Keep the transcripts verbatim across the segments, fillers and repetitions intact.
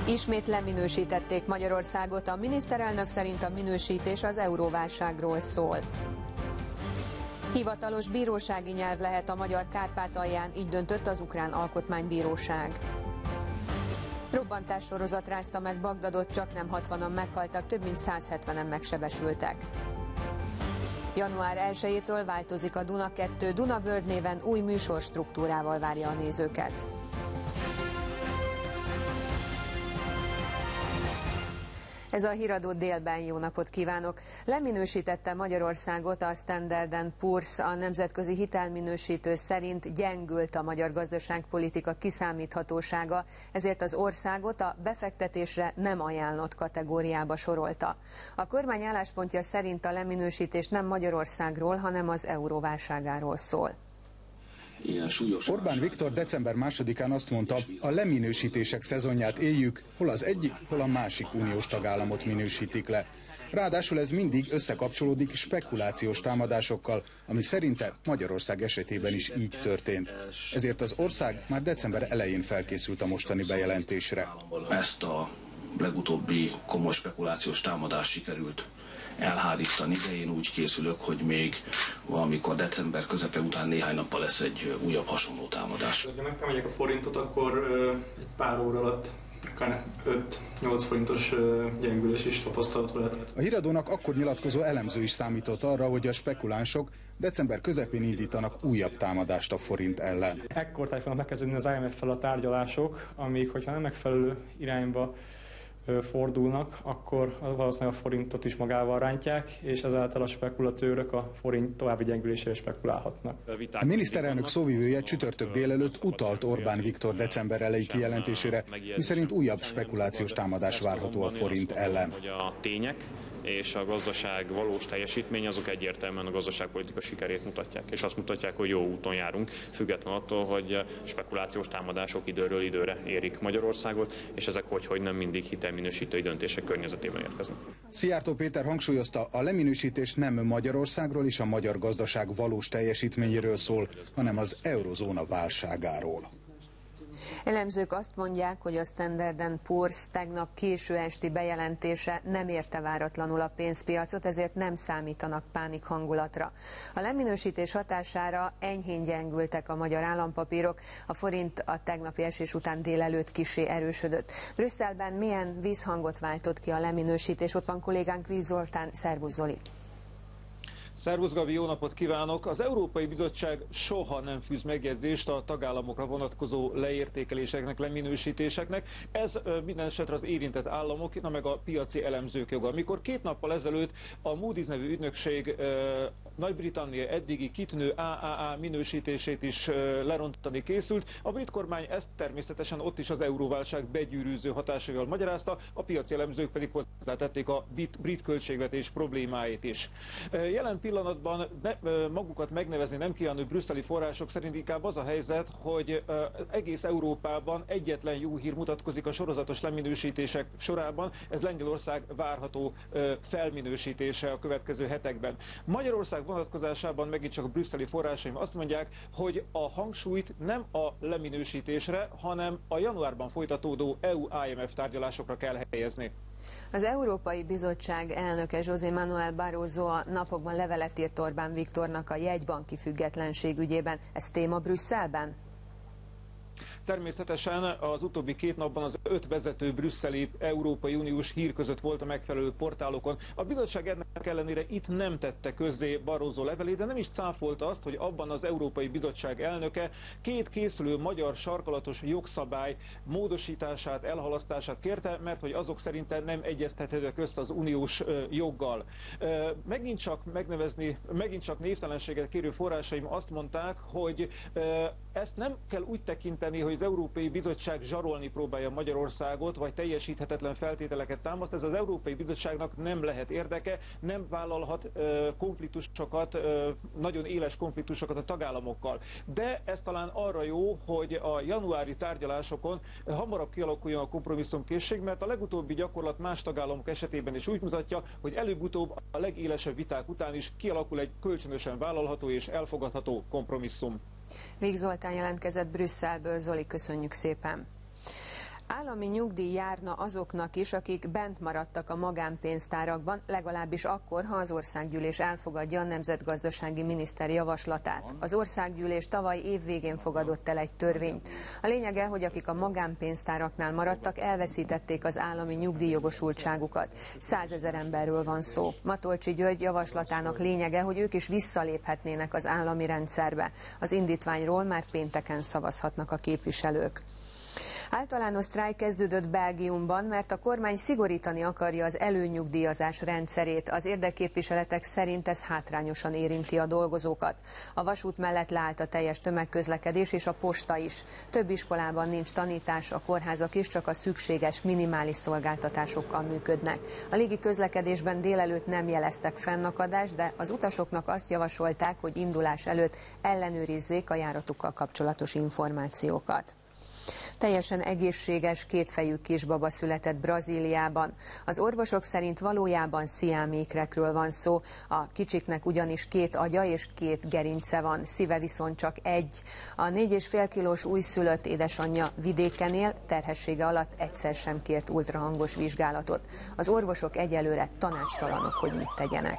Ismét leminősítették Magyarországot, a miniszterelnök szerint a minősítés az euróválságról szól. Hivatalos bírósági nyelv lehet a magyar Kárpátalján, így döntött az ukrán alkotmánybíróság. Robbantássorozat rázta meg Bagdadot, csaknem hatvanan meghaltak, több mint száz hetvenen megsebesültek. január elsejétől változik a Duna kettő, Duna World néven új műsorstruktúrával várja a nézőket. Ez a Híradó délben, jó napot kívánok! Leminősítette Magyarországot a Standard and Poor's, a nemzetközi hitelminősítő szerint gyengült a magyar gazdaságpolitika kiszámíthatósága, ezért az országot a befektetésre nem ajánlott kategóriába sorolta. A kormány álláspontja szerint a leminősítés nem Magyarországról, hanem az euróválságáról szól. Orbán Viktor december másodikán azt mondta, a leminősítések szezonját éljük, hol az egyik, hol a másik uniós tagállamot minősítik le. Ráadásul ez mindig összekapcsolódik spekulációs támadásokkal, ami szerinte Magyarország esetében is így történt. Ezért az ország már december elején felkészült a mostani bejelentésre. Ezt a legutóbbi komoly spekulációs támadást sikerült elhárítani, de én úgy készülök, hogy még valamikor december közepe után néhány nappal lesz egy újabb hasonló támadás. Ha megtámadják a forintot, akkor egy pár óra alatt akár öt-nyolc forintos gyengülés is tapasztalható lehet. A Híradónak akkor nyilatkozó elemző is számított arra, hogy a spekulánsok december közepén indítanak újabb támadást a forint ellen. Ekkor fognak megkezdődni az I M F-fel a tárgyalások, amíg, hogyha nem megfelelő irányba fordulnak, akkor valószínűleg a forintot is magával rántják, és ezáltal a spekulatőrök a forint további gyengülésére spekulálhatnak. A miniszterelnök szóvivője csütörtök délelőtt utalt Orbán Viktor december elejé kijelentésére, miszerint újabb spekulációs támadás várható a forint ellen. Hogy a tények és a gazdaság valós teljesítmény azok egyértelműen a gazdaságpolitika sikerét mutatják, és azt mutatják, hogy jó úton járunk, független attól, hogy spekulációs támadások időről időre érik Magyarországot, és ezek hogy-hogy nem mindig hitelminősítői döntések környezetében érkeznek. Szijjártó Péter hangsúlyozta, a leminősítés nem Magyarországról és a magyar gazdaság valós teljesítményéről szól, hanem az eurozóna válságáról. Elemzők azt mondják, hogy a Standard and Poor's tegnap késő esti bejelentése nem érte váratlanul a pénzpiacot, ezért nem számítanak pánik hangulatra. A leminősítés hatására enyhén gyengültek a magyar állampapírok, a forint a tegnapi esés után délelőtt kissé erősödött. Brüsszelben milyen vízhangot váltott ki a leminősítés? Ott van kollégánk Víz Zoltán. Szervusz Zoli! Szervusz Gabi, jó napot kívánok! Az Európai Bizottság soha nem fűz megjegyzést a tagállamokra vonatkozó leértékeléseknek, leminősítéseknek. Ez minden esetre az érintett államok, na meg a piaci elemzők joga. Amikor két nappal ezelőtt a Moody's nevű ügynökség Nagy-Britannia eddigi kitűnő á á á minősítését is lerontani készült, a brit kormány ezt természetesen ott is az euróválság begyűrűző hatásaival magyarázta, a piaci elemzők pedig hozzátették a brit, brit költségvetés problémáit is. Jelen pillanatban ne, magukat megnevezni nem kívánó brüsszeli források szerint inkább az a helyzet, hogy egész Európában egyetlen jó hír mutatkozik a sorozatos leminősítések sorában, ez Lengyelország várható felminősítése a következő hetekben. Magyarország vonatkozásában megint csak a brüsszeli forrásaim azt mondják, hogy a hangsúlyt nem a leminősítésre, hanem a januárban folytatódó é u-I M F tárgyalásokra kell helyezni. Az Európai Bizottság elnöke José Manuel Barroso a napokban levelet írt Orbán Viktornak a jegybanki függetlenség ügyében. Ez téma Brüsszelben? Természetesen az utóbbi két napban az öt vezető brüsszeli Európai Uniós hír között volt a megfelelő portálokon. A bizottság ennek ellenére itt nem tette közzé Barroso levelét, de nem is cáfolta azt, hogy abban az Európai Bizottság elnöke két készülő magyar sarkalatos jogszabály módosítását, elhalasztását kérte, mert hogy azok szerinte nem egyeztethetőek össze az uniós joggal. Megint csak megnevezni, megint csak névtelenséget kérő forrásaim azt mondták, hogy ezt nem kell úgy tekinteni, hogy az Európai Bizottság zsarolni próbálja Magyarországot, vagy teljesíthetetlen feltételeket támaszt. Ez az Európai Bizottságnak nem lehet érdeke, nem vállalhat konfliktusokat, nagyon éles konfliktusokat a tagállamokkal. De ez talán arra jó, hogy a januári tárgyalásokon hamarabb kialakuljon a kompromisszumkészség, mert a legutóbbi gyakorlat más tagállamok esetében is úgy mutatja, hogy előbb-utóbb a legélesebb viták után is kialakul egy kölcsönösen vállalható és elfogadható kompromisszum. Víg Zoltán jelentkezett Brüsszelből. Zoli, köszönjük szépen! Állami nyugdíj járna azoknak is, akik bent maradtak a magánpénztárakban, legalábbis akkor, ha az országgyűlés elfogadja a nemzetgazdasági miniszter javaslatát. Az országgyűlés tavaly év végén fogadott el egy törvényt. A lényege, hogy akik a magánpénztáraknál maradtak, elveszítették az állami nyugdíjjogosultságukat. Százezer emberről van szó. Matolcsy György javaslatának lényege, hogy ők is visszaléphetnének az állami rendszerbe. Az indítványról már pénteken szavazhatnak a képviselők. Általános sztrájk kezdődött Belgiumban, mert a kormány szigorítani akarja az előnyugdíjazás rendszerét. Az érdekképviseletek szerint ez hátrányosan érinti a dolgozókat. A vasút mellett leállt a teljes tömegközlekedés és a posta is. Több iskolában nincs tanítás, a kórházak is csak a szükséges minimális szolgáltatásokkal működnek. A légi közlekedésben délelőtt nem jeleztek fennakadást, de az utasoknak azt javasolták, hogy indulás előtt ellenőrizzék a járatukkal kapcsolatos információkat. Teljesen egészséges, kétfejű kisbaba született Brazíliában. Az orvosok szerint valójában sziámékrekről van szó. A kicsiknek ugyanis két agya és két gerince van, szíve viszont csak egy. A négy és fél kilós újszülött édesanyja vidéken él, terhessége alatt egyszer sem kért ultrahangos vizsgálatot. Az orvosok egyelőre tanácstalanok, hogy mit tegyenek.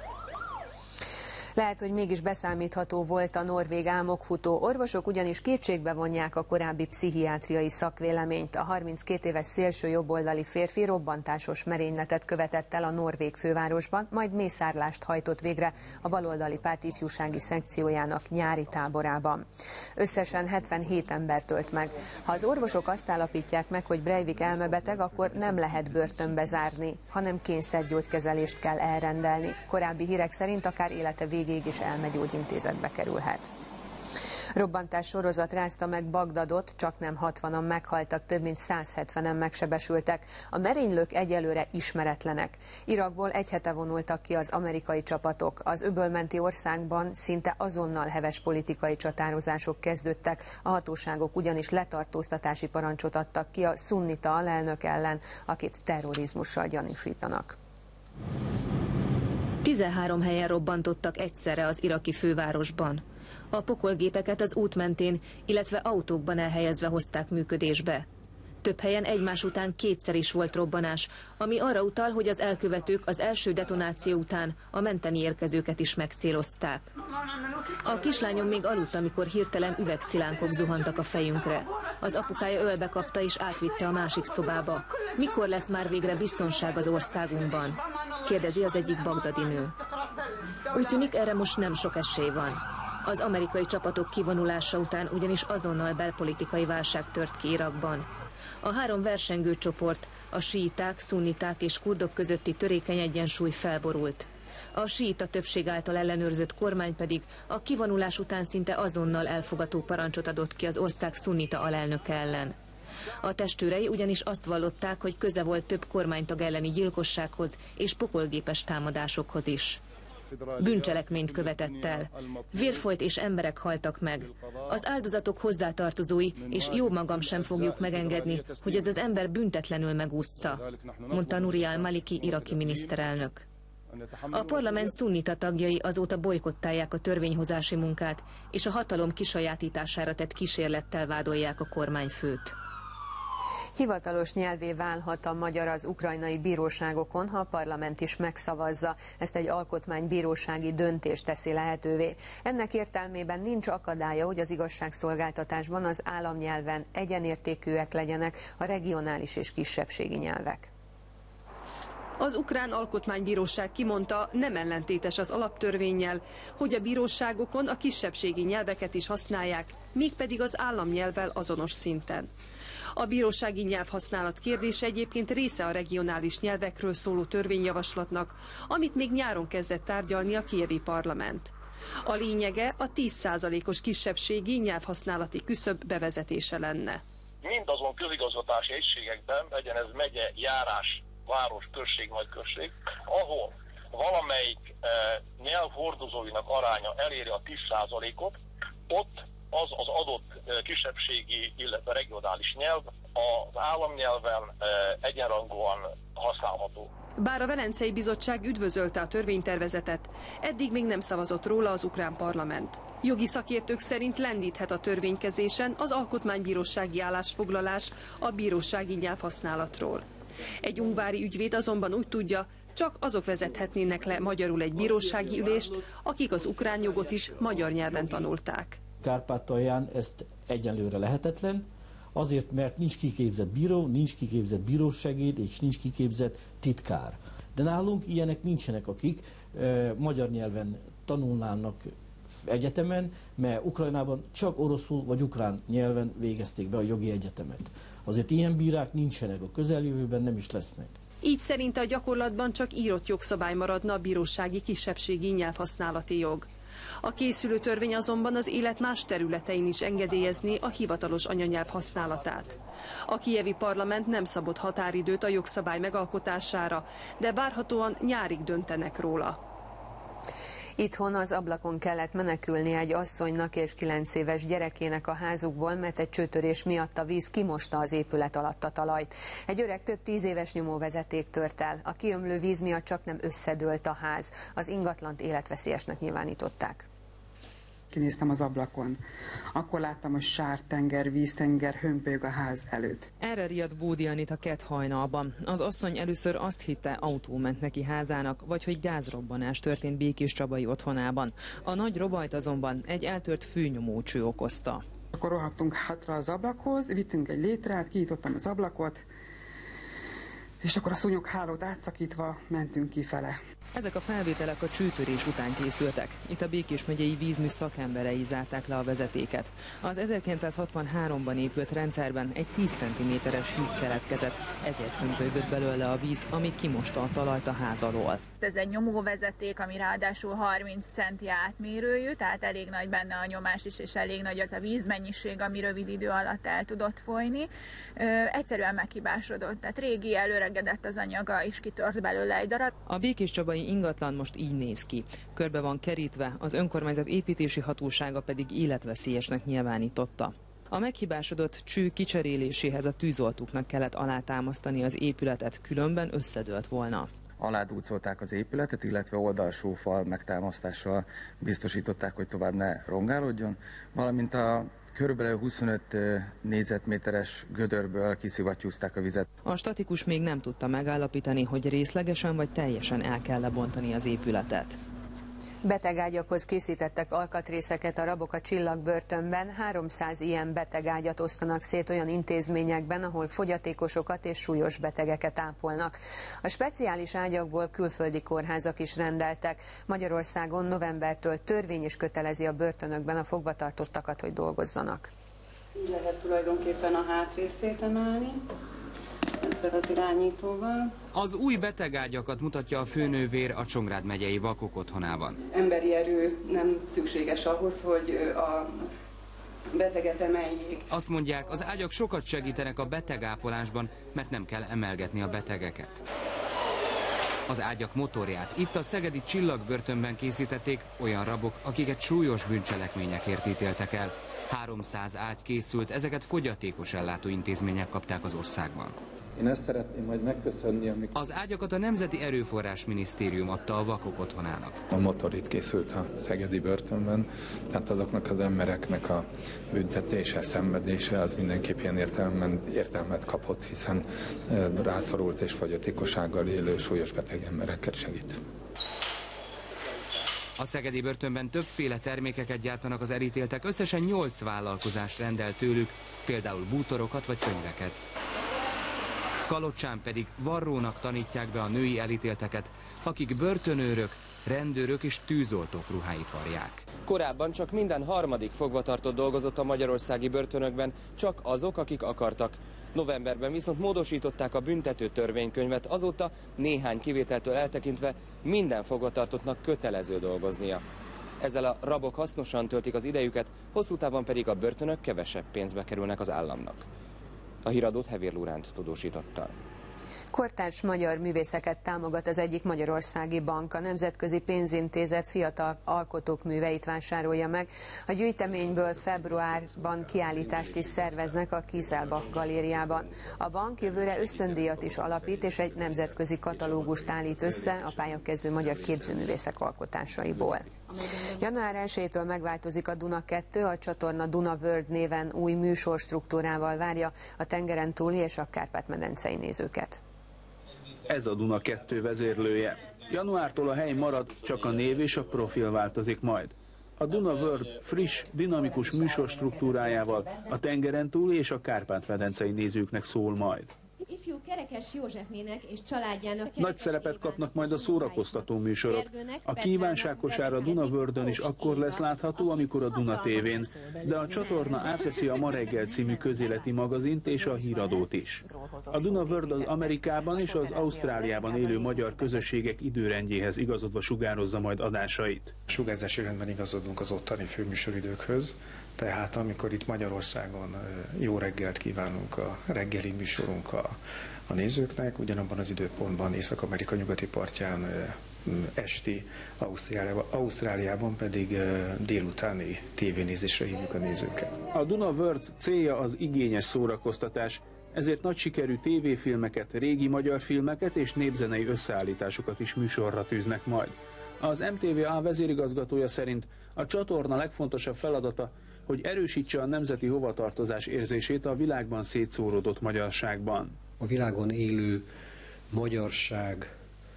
Lehet, hogy mégis beszámítható volt a norvég álmokfutó. Orvosok ugyanis kétségbe vonják a korábbi pszichiátriai szakvéleményt. A harminckét éves szélső jobboldali férfi robbantásos merényletet követett el a norvég fővárosban, majd mészárlást hajtott végre a baloldali párt ifjúsági szekciójának nyári táborában. Összesen hetvenhét embert ölt meg. Ha az orvosok azt állapítják meg, hogy Breivik elmebeteg, akkor nem lehet börtönbe zárni, hanem kényszergyógykezelést kell elrendelni. Korábbi hírek szerint akár élete végéig is elmegyógyintézetbe kerülhet. Robbantás sorozat rázta meg Bagdadot, csaknem hatvanan meghaltak, több mint száz hetvenen megsebesültek. A merénylők egyelőre ismeretlenek. Irakból egy hete vonultak ki az amerikai csapatok. Az öbölmenti országban szinte azonnal heves politikai csatározások kezdődtek. A hatóságok ugyanis letartóztatási parancsot adtak ki a szunnita alelnök ellen, akit terrorizmussal gyanúsítanak. tizenhárom helyen robbantottak egyszerre az iraki fővárosban. A pokolgépeket az út mentén, illetve autókban elhelyezve hozták működésbe. Több helyen egymás után kétszer is volt robbanás, ami arra utal, hogy az elkövetők az első detonáció után a menteni érkezőket is megcélozták. A kislányom még aludt, amikor hirtelen üvegszilánkok zuhantak a fejünkre. Az apukája ölbe kapta és átvitte a másik szobába. Mikor lesz már végre biztonság az országunkban? Kérdezi az egyik bagdadi nő. Úgy tűnik, erre most nem sok esély van. Az amerikai csapatok kivonulása után ugyanis azonnal belpolitikai válság tört ki Irakban. A három versengő csoport, a síiták, szunniták és kurdok közötti törékeny egyensúly felborult. A síita többség által ellenőrzött kormány pedig a kivonulás után szinte azonnal elfogató parancsot adott ki az ország szunnita alelnöke ellen. A testőrei ugyanis azt vallották, hogy köze volt több kormánytag elleni gyilkossághoz és pokolgépes támadásokhoz is. Bűncselekményt követett el. Vér folyt és emberek haltak meg. Az áldozatok hozzátartozói, és jó magam sem fogjuk megengedni, hogy ez az ember büntetlenül megússza, mondta Nuri al-Maliki iraki miniszterelnök. A parlament szunnita tagjai azóta bojkottálják a törvényhozási munkát, és a hatalom kisajátítására tett kísérlettel vádolják a kormányfőt. Hivatalos nyelvé válhat a magyar az ukrajnai bíróságokon, ha a parlament is megszavazza. Ezt egy alkotmánybírósági döntés teszi lehetővé. Ennek értelmében nincs akadálya, hogy az igazságszolgáltatásban az államnyelven egyenértékűek legyenek a regionális és kisebbségi nyelvek. Az ukrán alkotmánybíróság kimondta, nem ellentétes az alaptörvénnyel, hogy a bíróságokon a kisebbségi nyelveket is használják, mégpedig az államnyelvvel azonos szinten. A bírósági nyelvhasználat kérdése egyébként része a regionális nyelvekről szóló törvényjavaslatnak, amit még nyáron kezdett tárgyalni a kijevi parlament. A lényege a tíz százalékos kisebbségi nyelvhasználati küszöb bevezetése lenne. Mindazon közigazgatási egységekben, legyen ez megye, járás, város, község, nagyközség, ahol valamelyik e, nyelvhordozóinak aránya eléri a tíz százalékot, ott az az adott kisebbségi, illetve regionális nyelv az államnyelven egyenrangúan használható. Bár a Velencei Bizottság üdvözölte a törvénytervezetet, eddig még nem szavazott róla az ukrán parlament. Jogi szakértők szerint lendíthet a törvénykezésen az alkotmánybírósági állásfoglalás a bírósági nyelvhasználatról. Egy ungvári ügyvéd azonban úgy tudja, csak azok vezethetnének le magyarul egy bírósági ülést, akik az ukrán jogot is magyar nyelven tanulták. Kárpátalján ezt egyenlőre lehetetlen, azért, mert nincs kiképzett bíró, nincs kiképzett bírósegéd és nincs kiképzett titkár. De nálunk ilyenek nincsenek, akik e, magyar nyelven tanulnának egyetemen, mert Ukrajnában csak oroszul vagy ukrán nyelven végezték be a jogi egyetemet. Azért ilyen bírák nincsenek, a közeljövőben nem is lesznek. Így szerinte a gyakorlatban csak írott jogszabály maradna a bírósági kisebbségi nyelvhasználati jog. A készülő törvény azonban az élet más területein is engedélyezné a hivatalos anyanyelv használatát. A kijevi parlament nem szabott határidőt a jogszabály megalkotására, de várhatóan nyárig döntenek róla. Itthon az ablakon kellett menekülni egy asszonynak és kilenc éves gyerekének a házukból, mert egy csőtörés miatt a víz kimosta az épület alatt a talajt. Egy öreg több tíz éves nyomóvezeték tört el. A kiömlő víz miatt csak nem összedőlt a ház. Az ingatlant életveszélyesnek nyilvánították. Kinéztem az ablakon. Akkor láttam, hogy sártenger, víztenger hömpölyög a ház előtt. Erre riadt Bódi Anita kedd hajnalban. Az asszony először azt hitte, autó ment neki házának, vagy hogy gázrobbanás történt Békéscsabai otthonában. A nagy robajt azonban egy eltört fűnyomócső okozta. Akkor rohadtunk hátra az ablakhoz, vittünk egy létrát, kinyitottam az ablakot, és akkor a szúnyoghálót átszakítva mentünk kifele. Ezek a felvételek a csőtörés után készültek. Itt a Békés megyei vízmű szakemberei zárták le a vezetéket. Az ezerkilencszázhatvanháromban épült rendszerben egy tíz centiméteres lyuk keletkezett, ezért hömpölygött belőle a víz, ami kimosta a talajt a ház alól. Ez egy nyomóvezeték, ami ráadásul harminc centi átmérőjű, tehát elég nagy benne a nyomás is, és elég nagy az a vízmennyiség, ami rövid idő alatt el tudott folyni. Ö, egyszerűen meghibásodott, tehát régi, előregedett az anyaga, és kitört belőle egy darab. A békéscsabai ingatlan most így néz ki. Körbe van kerítve, az önkormányzat építési hatósága pedig életveszélyesnek nyilvánította. A meghibásodott cső kicseréléséhez a tűzoltóknak kellett alátámasztani az épületet, különben összedőlt volna. Aládúcolták az épületet, illetve oldalsó fal megtámasztással biztosították, hogy tovább ne rongálódjon, valamint a körülbelül huszonöt négyzetméteres gödörből kiszivattyúzták a vizet. A statikus még nem tudta megállapítani, hogy részlegesen vagy teljesen el kell lebontani az épületet. Betegágyakhoz készítettek alkatrészeket a rabok a Csillagbörtönben. háromszáz ilyen betegágyat osztanak szét olyan intézményekben, ahol fogyatékosokat és súlyos betegeket ápolnak. A speciális ágyakból külföldi kórházak is rendeltek. Magyarországon novembertől törvény is kötelezi a börtönökben a fogvatartottakat, hogy dolgozzanak. Így lehet tulajdonképpen a hátrészét emelni. Ezzel az irányítóval. Az új betegágyakat mutatja a főnővér a Csongrád megyei vakok otthonában. Emberi erő nem szükséges ahhoz, hogy a beteget emeljék. Azt mondják, az ágyak sokat segítenek a betegápolásban, mert nem kell emelgetni a betegeket. Az ágyak motorját itt a szegedi Csillagbörtönben készítették olyan rabok, akiket súlyos bűncselekményekért ítéltek el. háromszáz ágy készült, ezeket fogyatékos ellátóintézmények kapták az országban. Én ezt szeretném majd megköszönni, amikor... Az ágyakat a Nemzeti Erőforrás Minisztérium adta a vakok otthonának. A motor itt készült a szegedi börtönben, tehát azoknak az embereknek a büntetése, szenvedése az mindenképp ilyen értelmen, értelmet kapott, hiszen rászorult és fogyatékossággal élő súlyos beteg embereket segít. A szegedi börtönben többféle termékeket gyártanak az elítéltek, összesen nyolc vállalkozás rendel tőlük, például bútorokat vagy könyveket. Kalocsán pedig varrónak tanítják be a női elítélteket, akik börtönőrök, rendőrök és tűzoltók ruháit varják. Korábban csak minden harmadik fogvatartott dolgozott a magyarországi börtönökben, csak azok, akik akartak. Novemberben viszont módosították a büntető törvénykönyvet, azóta néhány kivételtől eltekintve minden fogvatartottnak kötelező dolgoznia. Ezzel a rabok hasznosan töltik az idejüket, hosszú távon pedig a börtönök kevesebb pénzbe kerülnek az államnak. A híradót Hevér Lóránt tudósította. Kortárs magyar művészeket támogat az egyik magyarországi bank. A Nemzetközi Pénzintézet fiatal alkotók műveit vásárolja meg. A gyűjteményből februárban kiállítást is szerveznek a Kieselbach galériában. A bank jövőre ösztöndíjat is alapít, és egy nemzetközi katalógust állít össze a pályakezdő magyar képzőművészek alkotásaiból. január elsejétől megváltozik a Duna kettő, a csatorna Duna World néven új műsorstruktúrával várja a tengeren túli és a Kárpát-medencei nézőket. Ez a Duna kettő vezérlője. Januártól a hely marad, csak a név és a profil változik majd. A Duna World friss, dinamikus műsorstruktúrájával a tengeren túli és a Kárpát-medencei nézőknek szól majd. Ifjú Kerekes Józsefnének és családjának nagy szerepet kapnak majd a szórakoztató műsorok. A kívánságkosára Duna Worldön is akkor lesz látható, amikor a Duna tévén, de a csatorna átveszi a Ma reggel című közéleti magazint és a híradót is. A Duna World az Amerikában és az Ausztráliában élő magyar közösségek időrendjéhez igazodva sugározza majd adásait. Sugárzási rendben igazodunk az ottani főműsoridőkhöz, tehát amikor itt Magyarországon jó reggelt kívánunk a reggeli műsorunk a, a nézőknek, ugyanabban az időpontban Észak-Amerika nyugati partján esti, Ausztráliában, Ausztráliában pedig délutáni tévénézésre hívjuk a nézőket. A Duna World célja az igényes szórakoztatás, ezért nagy sikerű tévéfilmeket, régi magyar filmeket és népzenei összeállításokat is műsorra tűznek majd. Az em té vé á vezérigazgatója szerint a csatorna legfontosabb feladata, hogy erősítse a nemzeti hovatartozás érzését a világban szétszóródott magyarságban. A világon élő magyarság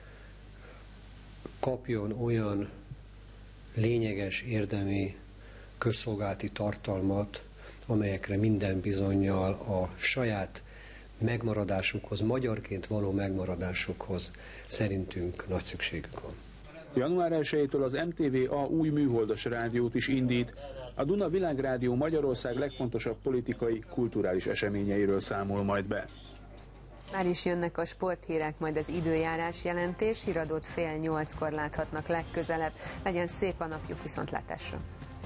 kapjon olyan lényeges, érdemi közszolgálati tartalmat, amelyekre minden bizonnyal a saját megmaradásukhoz, magyarként való megmaradásukhoz szerintünk nagy szükségük van. január elsejétől az em té vé á új műholdas rádiót is indít. A Duna Világrádió Magyarország legfontosabb politikai, kulturális eseményeiről számol majd be. Már is jönnek a sporthírek, majd az időjárás jelentés, híradót fél nyolckor láthatnak legközelebb. Legyen szép a napjuk, viszontlátásra!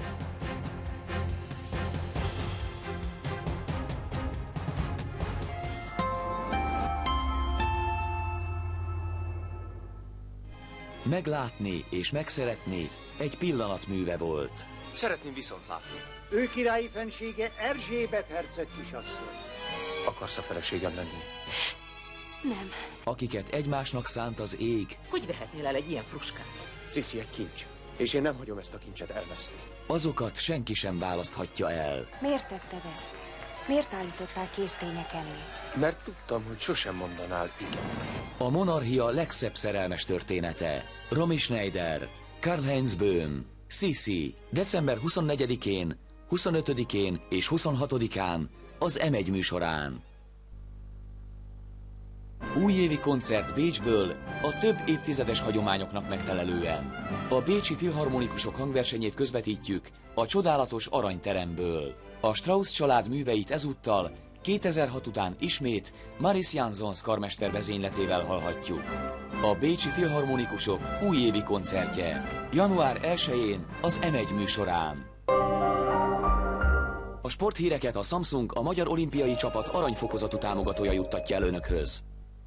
Meglátni és megszeretni egy pillanatműve volt. Szeretném viszont látni. Ő királyi fensége Erzsébet herceg kisasszony. Akarsz a feleségem lenni? Nem. Akiket egymásnak szánt az ég. Hogy vehetnél el egy ilyen fruskát? Sziszi egy kincs, és én nem hagyom ezt a kincset elveszni. Azokat senki sem választhatja el. Miért tetted ezt? Miért állítottál késztények elé? Mert tudtam, hogy sosem mondanál igen. A monarchia legszebb szerelmes története. Romy Schneider, Karl-Heinz Böhm, Sisi, december huszonnegyedikén, huszonötödikén és huszonhatodikán az em egy műsorán. Újévi koncert Bécsből a több évtizedes hagyományoknak megfelelően. A bécsi filharmonikusok hangversenyét közvetítjük a csodálatos aranyteremből. A Strauss család műveit ezúttal kétezer-hat után ismét Maris Jansons karmester vezényletével hallhatjuk. A bécsi filharmonikusok újévi koncertje január elsején az em egy műsorán. A sporthíreket a Samsung, a Magyar Olimpiai Csapat aranyfokozatú támogatója juttatja el önökhöz.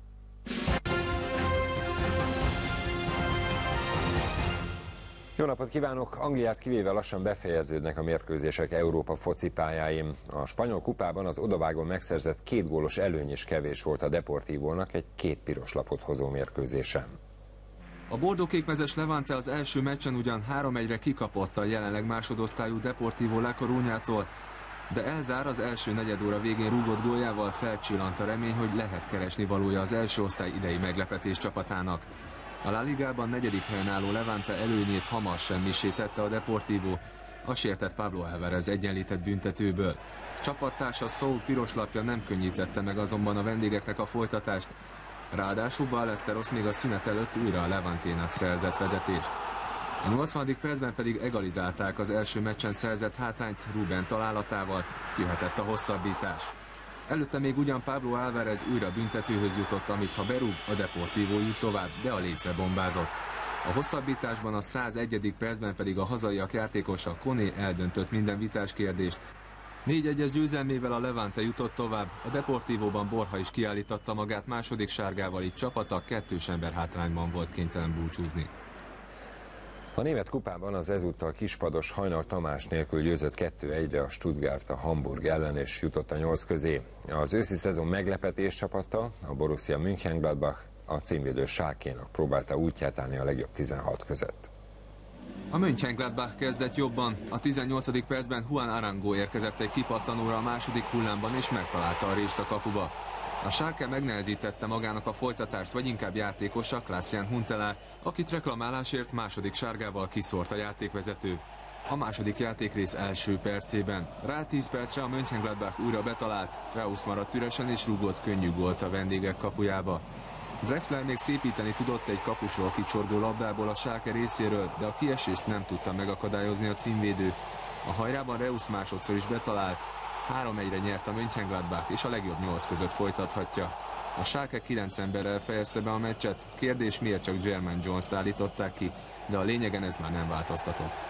Jó napot kívánok! Angliát kivéve lassan befejeződnek a mérkőzések Európa focipályáin. A spanyol kupában az odavágón megszerzett két gólos előny is kevés volt a Deportivónak egy két piros lapot hozó mérkőzésen. A bordókékmezes Levante az első meccsen ugyan három egyre kikapott a jelenleg másodosztályú Deportivo La Coruñától, de elzár az első negyedóra végén rúgott góljával felcsillant a remény, hogy lehet keresni valója az első osztály idei meglepetés csapatának. A La Ligában negyedik helyen álló Levante előnyét hamar semmisé tette a Deportivo, a sértett Pablo Alvarez egyenlített büntetőből. Csapattársa Saul piros lapja nem könnyítette meg azonban a vendégeknek a folytatást, ráadásul Ballesteros még a szünet előtt újra a Levanténak szerzett vezetést. A nyolcvanadik percben pedig egalizálták az első meccsen szerzett hátrányt Ruben találatával, jöhetett a hosszabbítás. Előtte még ugyan Pablo Alvarez újra büntetőhöz jutott, amit ha berúg, a Deportivo jut tovább, de a lécre bombázott. A hosszabbításban a százegyedik percben pedig a hazaiak játékosa Koné eldöntött minden vitás kérdést. négy egyes győzelmével a Levante jutott tovább, a Deportivóban Borja is kiállította magát második sárgával, így csapata kettős ember hátrányban volt kénytelen búcsúzni. A német kupában az ezúttal kispados Hajnal Tamás nélkül győzött kettő egyre a Stuttgart a Hamburg ellen, és jutott a nyolc közé. Az őszi szezon meglepetés csapata, a Borussia Mönchengladbach a címvédő Schalkénak próbálta útját állni a legjobb tizenhat között. A Mönchengladbach kezdett jobban. A tizennyolcadik percben Juan Arango érkezett egy kipattanóra a második hullámban, és megtalálta a rést a kapuba. A Schalke megnehezítette magának a folytatást, vagy inkább játékosa, Klaas-Jan Huntelaar, akit reklamálásért második sárgával kiszórt a játékvezető. A második játékrész első percében. Rá tíz percre a Mönchengladbach újra betalált, Reus maradt üresen és rúgott könnyű gólt a vendégek kapujába. Drexler még szépíteni tudott egy kapusról kicsorgó labdából a Schalke részéről, de a kiesést nem tudta megakadályozni a címvédő. A hajrában Reus másodszor is betalált, három egyre nyert a Mönchengladbach, és a legjobb nyolc között folytathatja. A Schalke kilenc emberrel fejezte be a meccset, kérdés miért csak Jermaine Jones-t állították ki, de a lényegen ez már nem változtatott.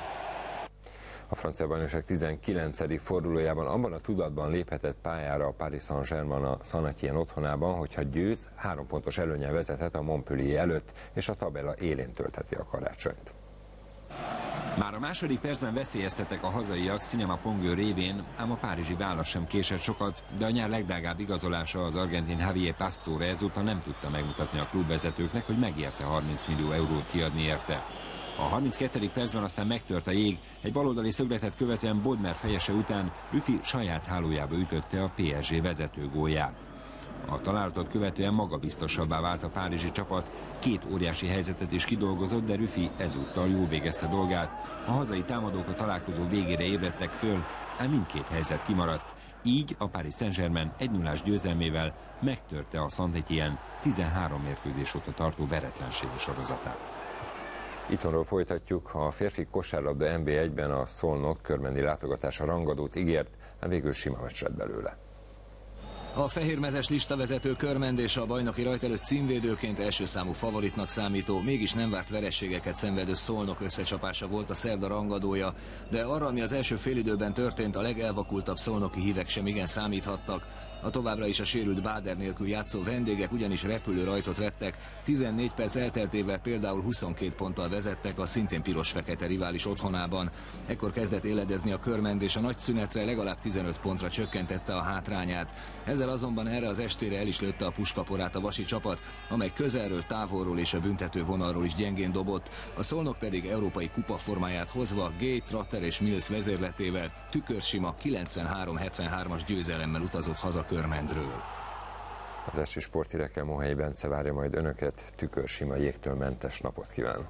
A francia bajnokság tizenkilencedik fordulójában abban a tudatban léphetett pályára a Paris Saint-Germain a Saint-Étienne otthonában, hogyha győz, három pontos előnnyel vezethet a Montpellier előtt, és a tabella élén töltheti a karácsonyt. Már a második percben veszélyeztettek a hazaiak Cinema Pongő révén, ám a párizsi válasz sem késett sokat, de a nyár legdrágább igazolása, az argentin Javier Pastore ezúttal nem tudta megmutatni a klubvezetőknek, hogy megérte harminc millió eurót kiadni érte. A harminckettedik percben aztán megtört a jég, egy baloldali szögletet követően Bodmer fejese után Rüfi saját hálójába ütötte a pé es gé vezető gólját. A találatot követően magabiztosabbá vált a párizsi csapat, két óriási helyzetet is kidolgozott, de Rüfi ezúttal jól végezte dolgát. A hazai támadók a találkozó végére ébredtek föl, ám mindkét helyzet kimaradt. Így a Paris Saint-Germain egy nullás győzelmével megtörte a Saint-Étienne tizenhárom mérkőzés óta tartó veretlenségi sorozatát. Itthonról folytatjuk, a férfi kosárlabda en bé egyben a Szolnok körmendi látogatása rangadót ígért, ám végül sima meccs lett belőle. A fehérmezes listavezető Körmend és a bajnoki rajt előtt címvédőként első számú favoritnak számító, mégis nem várt vereségeket szenvedő Szolnok összecsapása volt a szerda rangadója, de arra, ami az első félidőben történt, a legelvakultabb szolnoki hívek sem igen számíthattak. A továbbra is a sérült Báder nélkül játszó vendégek ugyanis repülő rajtot vettek, tizennégy perc elteltével például huszonkét ponttal vezettek a szintén piros-fekete rivális otthonában. Ekkor kezdett éledezni a Körmend, és a nagy szünetre legalább tizenöt pontra csökkentette a hátrányát. Ezzel azonban erre az estére el is lőtte a puskaporát a vasi csapat, amely közelről, távolról és a büntető vonalról is gyengén dobott. A Szolnok pedig európai kupa formáját hozva Gay, Tratter és Mills vezérletével tükörsima kilencvenhárom hetvenhármas győzelemmel utazott haza Körmendről. Az esti sporthírekkel Mohelyi Bence várja majd önöket, tükörsima jégtől mentes napot kívánok!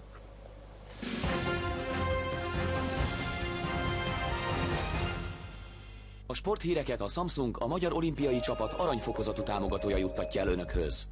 A sporthíreket a Samsung, a Magyar Olimpiai Csapat aranyfokozatú támogatója juttatja el önökhöz.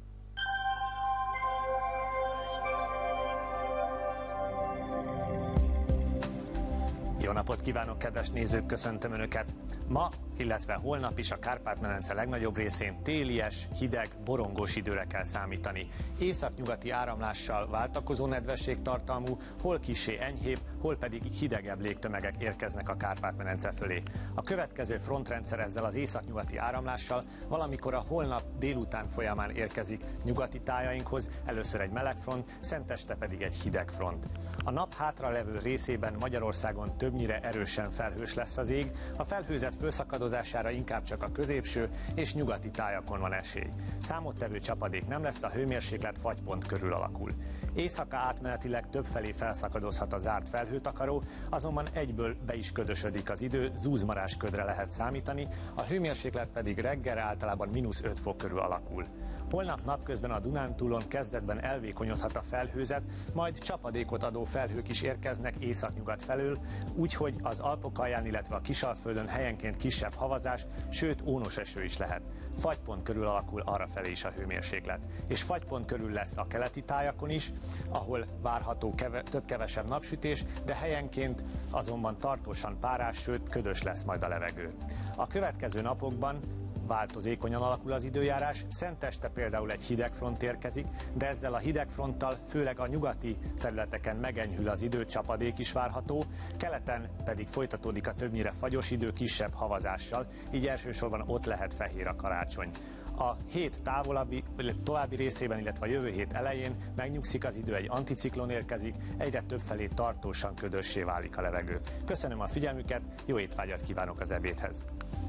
Jó napot kívánok, kedves nézők, köszöntöm Önöket! Ma, illetve holnap is a Kárpát-medence legnagyobb részén télies, hideg, borongós időre kell számítani. Északnyugati áramlással váltakozó nedvességtartalmú, hol kissé enyhébb, hol pedig hidegebb légtömegek érkeznek a Kárpát-medence fölé. A következő frontrendszer ezzel az északnyugati áramlással valamikor a holnap délután folyamán érkezik nyugati tájainkhoz, először egy meleg front, szenteste pedig egy hideg front. A nap hátralevő részében Magyarországon többnyire erősen felhős lesz az ég, a felhőzet fölszakadozására inkább csak a középső és nyugati tájakon van esély. Számottevő csapadék nem lesz, a hőmérséklet fagypont körül alakul. Éjszaka átmenetileg többfelé felszakadozhat a zárt felhőtakaró, azonban egyből be is ködösödik az idő, zúzmarás ködre lehet számítani, a hőmérséklet pedig reggel általában mínusz öt fok körül alakul. Holnap napközben a Dunántúlon kezdetben elvékonyodhat a felhőzet, majd csapadékot adó felhők is érkeznek északnyugat felől, úgyhogy az Alpok alján, illetve a Kisalföldön helyenként kisebb havazás, sőt ónos eső is lehet. Fagypont körül alakul arrafelé is a hőmérséklet. És fagypont körül lesz a keleti tájakon is, ahol várható keve- több-kevesebb napsütés, de helyenként azonban tartósan párás, sőt ködös lesz majd a levegő. A következő napokban változékonyan alakul az időjárás. Szenteste például egy hidegfront érkezik, de ezzel a hidegfronttal főleg a nyugati területeken megenyhül az idő, csapadék is várható, keleten pedig folytatódik a többnyire fagyos idő kisebb havazással, így elsősorban ott lehet fehér a karácsony. A hét távolabbi, további részében, illetve a jövő hét elején megnyugszik az idő, egy anticiklon érkezik, egyre többfelé tartósan ködössé válik a levegő. Köszönöm a figyelmüket, jó étvágyat kívánok az ebédhez!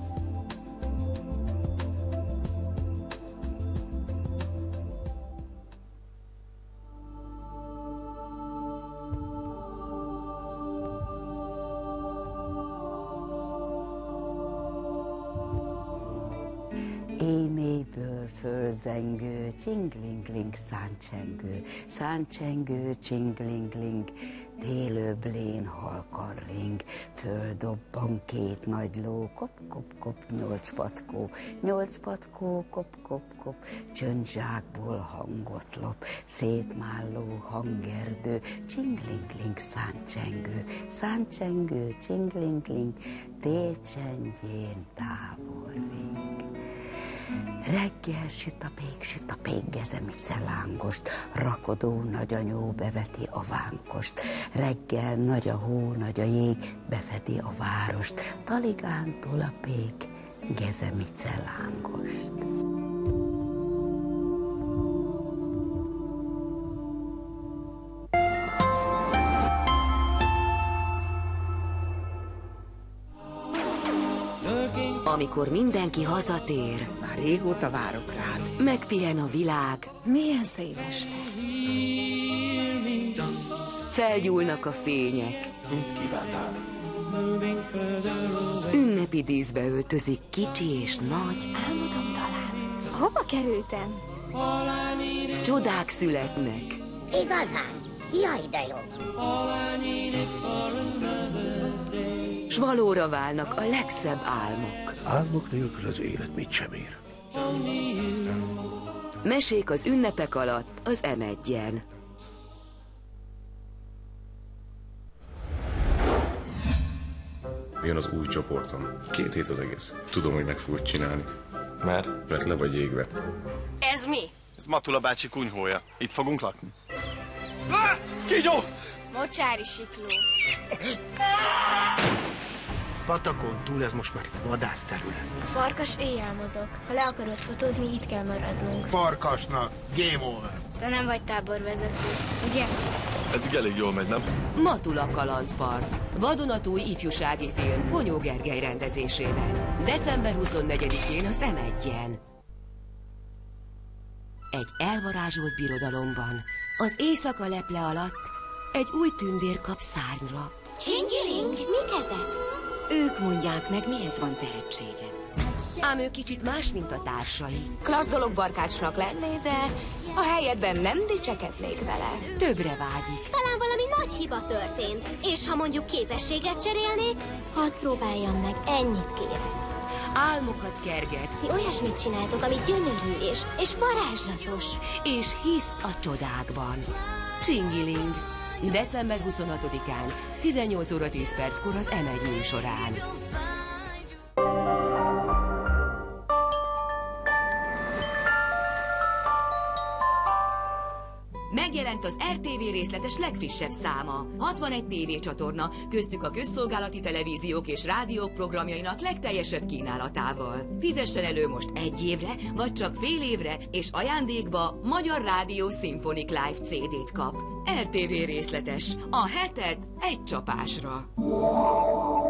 Émélyből fölzengő, csinglingling, száncsengő, száncsengő, csinglingling, délőblén halkarling, földobban két nagy ló, kop, kop, kop, nyolc patkó, nyolc patkó, kop, kop, kop, csöntzsákból hangot lop, szétmálló hangerdő, csinglingling, száncsengő, száncsengő, csinglingling, délcsendjén távolvég. Reggel süt a pég, süt a pég, gezemice lángost, rakodó nagyanyó beveti a vánkost. Reggel nagy a hó, nagy a jég, befedi a várost, taligántól a pég, gezemice lángost. Amikor mindenki hazatér, már régóta várok rád. Megpihen a világ. Milyen szép este. Felgyúlnak a fények. Mit kívántál? Ünnepi díszbe öltözik kicsi és nagy. Álmodom talán. Hova kerültem? Csodák születnek. Igazán? Jaj, de jó. S valóra válnak a legszebb álmok. Álmok nélkül az élet mit sem ér. Mesék az ünnepek alatt az em egyen. Jön az új csoportom. Két hét az egész. Tudom, hogy meg fogod csinálni. Már? Mert le vagy égve. Ez mi? Ez Matula bácsi kunyhója. Itt fogunk lakni. Ah! Kígyó! Mocsári sikló. Patakon túl ez most már itt vadászterület. A farkas éjjel mozog. Ha le akarod fotózni, itt kell maradnunk. Farkasnak, game over. De nem vagy táborvezető, ugye? Eddig elég jól megy, nem? Matula kalandpart. Vadonatúj ifjúsági film Fonyó Gergely rendezésében. december huszonnegyedikén az em egyen. Egy elvarázsolt birodalomban, az éjszaka leple alatt egy új tündér kap szárnyra. Csingiling, mik ezek? Ők mondják meg, mihez van tehetsége. Ám ő kicsit más, mint a társai. Klassz dolog barkácsnak lenni, de a helyedben nem dicsekednék vele. Többre vágyik. Talán valami nagy hiba történt, és ha mondjuk képességet cserélnék, hadd próbáljam meg, ennyit kérek. Álmokat kerget. Ti olyasmit csináltok, ami gyönyörű és, és varázslatos. És hisz a csodákban. Csingiling. december huszonhatodikán, tizennyolc óra tíz perckor az em egy műsorán. Megjelent az er té vé részletes legfrissebb száma. hatvanegy tévécsatorna, köztük a közszolgálati televíziók és rádiók programjainak legteljesebb kínálatával. Fizessen elő most egy évre, vagy csak fél évre, és ajándékba Magyar Rádió Symphonic Live cé dét kap. er té vé részletes. A hetet egy csapásra.